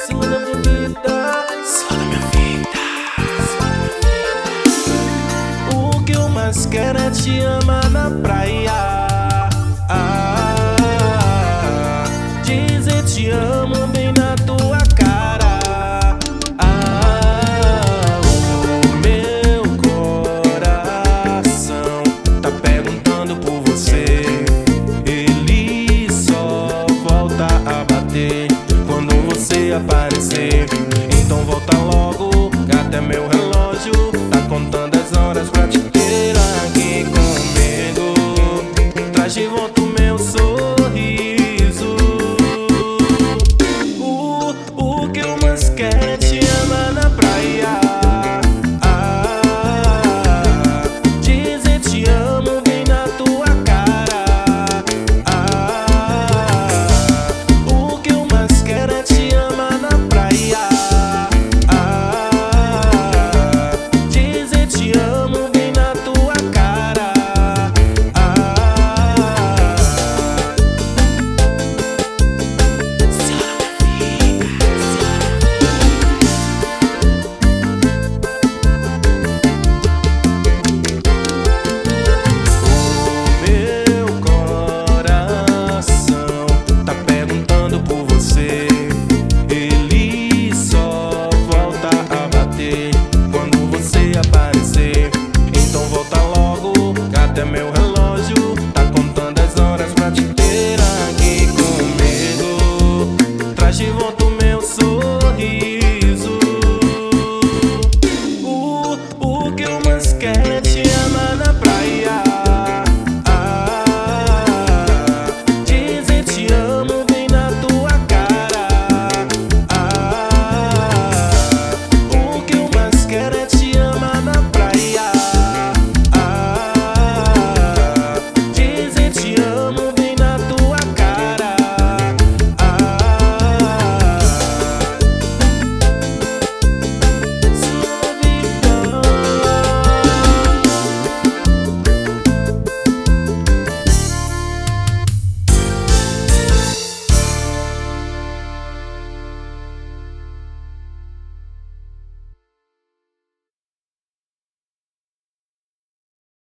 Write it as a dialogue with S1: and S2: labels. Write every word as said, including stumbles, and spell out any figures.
S1: cima da minha vida,
S2: Só da minha vida.
S1: o que eu mais quero é te amar na praia. Ah, dizer te amo bem na tua cara. Ah, o meu coração tá perguntando por você. Ele só volta a bater quando você aparecer. Então volta logo